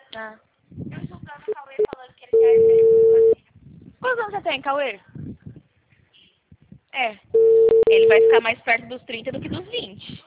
Ah. Eu julgando o Cauê falando que ele quer ser. Quantos anos você tem, Cauê? É. Ele vai ficar mais perto dos 30 do que dos 20.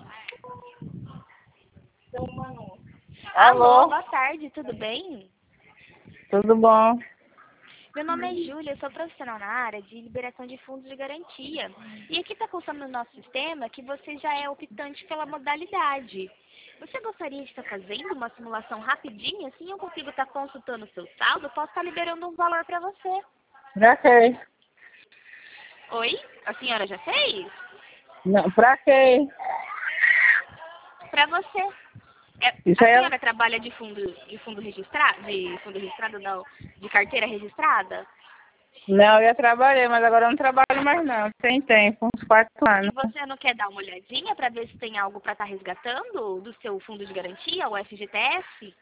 Alô, boa tarde, tudo bem? Tudo bom? Meu nome é Júlia, eu sou profissional na área de liberação de fundos de garantia. E aqui está constando no nosso sistema que você já é optante pela modalidade. Você gostaria de estar fazendo uma simulação rapidinha, assim eu consigo estar consultando o seu saldo, posso estar liberando um valor para você. Já sei. Oi? A senhora já fez? Não, pra quê? Para você. Isso A aí senhora trabalha de fundo registrado? De fundo registrado não, de carteira registrada? não, eu já trabalhei, mas agora eu não trabalho mais não. Tem tempo, uns 4 E anos. você não quer dar uma olhadinha para ver se tem algo para estar resgatando do seu fundo de garantia, o FGTS?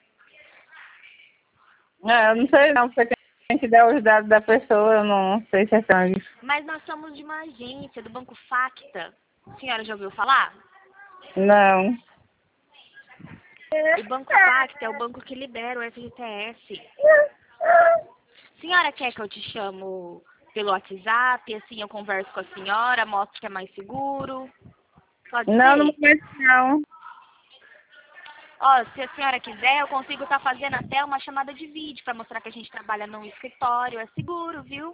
Não, eu não sei não, porque tem que dar os dados da pessoa, eu não sei se é sangue. Mas nós somos de uma agência, do Banco Facta. A senhora já ouviu falar? Não. O Banco Facta é o banco que libera o FGTS. A senhora quer que eu te chamo pelo WhatsApp, assim eu converso com a senhora, mostro que é mais seguro? Pode Não, no ser? momento não. Ó, se a senhora quiser, eu consigo estar fazendo até uma chamada de vídeo para mostrar que a gente trabalha num escritório. É seguro, viu?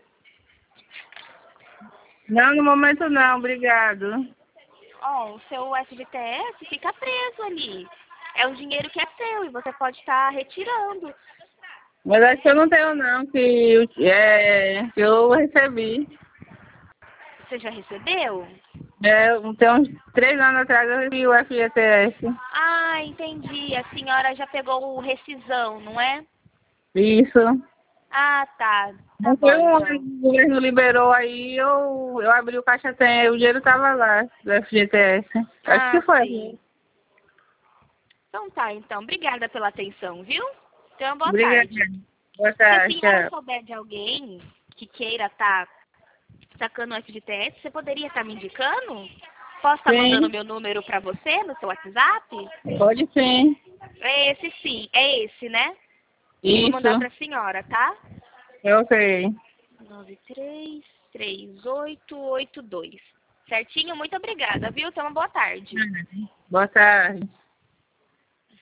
Não, no momento não, obrigado. Ó, o seu FGTS fica preso ali. É um dinheiro que é seu e você pode estar retirando. Mas acho que eu não tenho não, que eu recebi. Você já recebeu? Tem uns 3 anos atrás eu recebi o FGTS. Ah, entendi. A senhora já pegou o rescisão, não é? Isso. Ah, tá. Tá Não foi bom, um ano que então. o governo liberou aí, eu abri o caixa tem, o dinheiro tava lá, do FGTS. Acho que Ah, foi. sim. Então tá, então. Obrigada pela atenção, viu? Então, boa Obrigada. tarde. Boa Se a tarde, senhora tchau. souber de alguém que queira estar sacando o FGTS, você poderia estar me indicando? Posso estar mandando Sim, meu número para você no seu WhatsApp? pode sim. É esse sim, é esse, né? Vou Isso, mandar para a senhora, tá? ok. 933882. Certinho? Muito obrigada, viu? Então, uma boa tarde. Boa tarde.